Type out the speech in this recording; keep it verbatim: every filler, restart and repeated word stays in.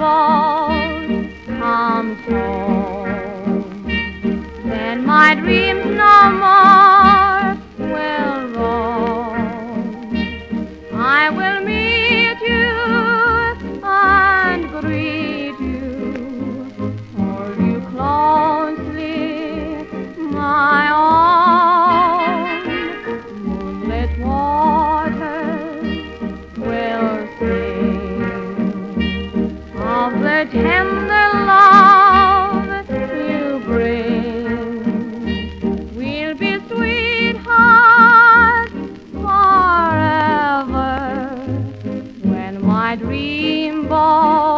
boat comes home, then my dreams no more will roam. I will meet you and greet you, hold you closely, my own. Moonlit waters will sing of the tender love you bring. We'll be sweethearts forever when my dream boat